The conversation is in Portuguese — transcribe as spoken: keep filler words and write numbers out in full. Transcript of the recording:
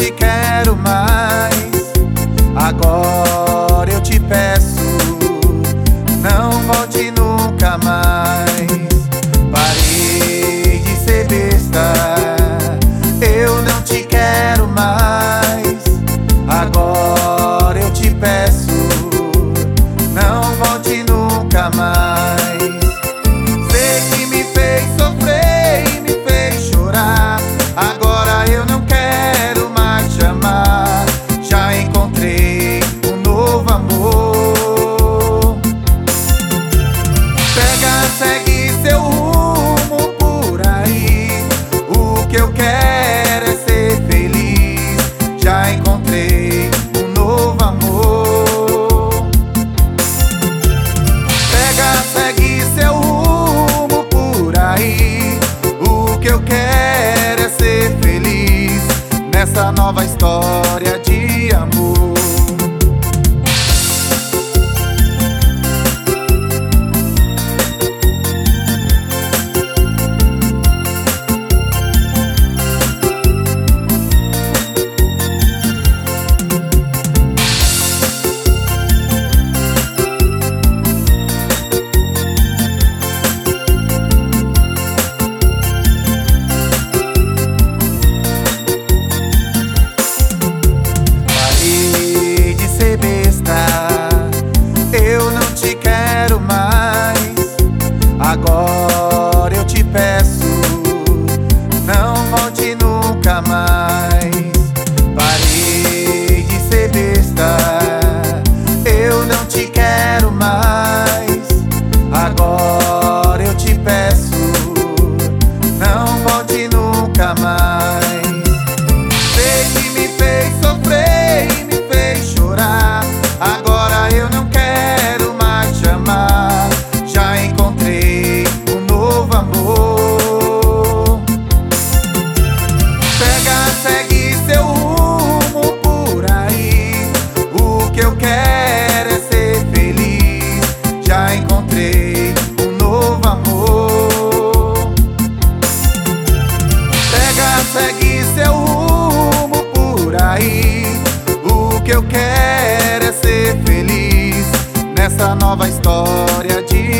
te quero mais. Agora eu te peço, não volte nunca mais. Parei de ser besta, eu não te quero mais. Agora eu te peço, não volte nunca mais. Sei que me fez sofrer e me fez chorar. Agora eu não quero mais te amar. Já encontrei um novo amor. Pega, segue seu rumo por aí. O que eu quero é ser feliz. Já encontrei um novo amor. Pega, segue seu rumo por aí. O que eu quero é ser feliz nessa nova história de amor. Agora eu te peço, não volte nunca mais. Parei de ser besta, eu não te quero mais. Agora eu te peço, não volte nunca mais. Sei que me fez sofrer e me fez chorar. Agora eu não quero mais te amar. Já encontrei um novo amor. Pega, segue seu rumo por aí. O que eu quero é ser feliz. Já encontrei um novo amor. Pega, segue seu rumo por aí. O que eu quero é ser feliz nessa nova história de